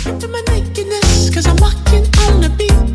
in my nakedness, cause I'm walking on the beat.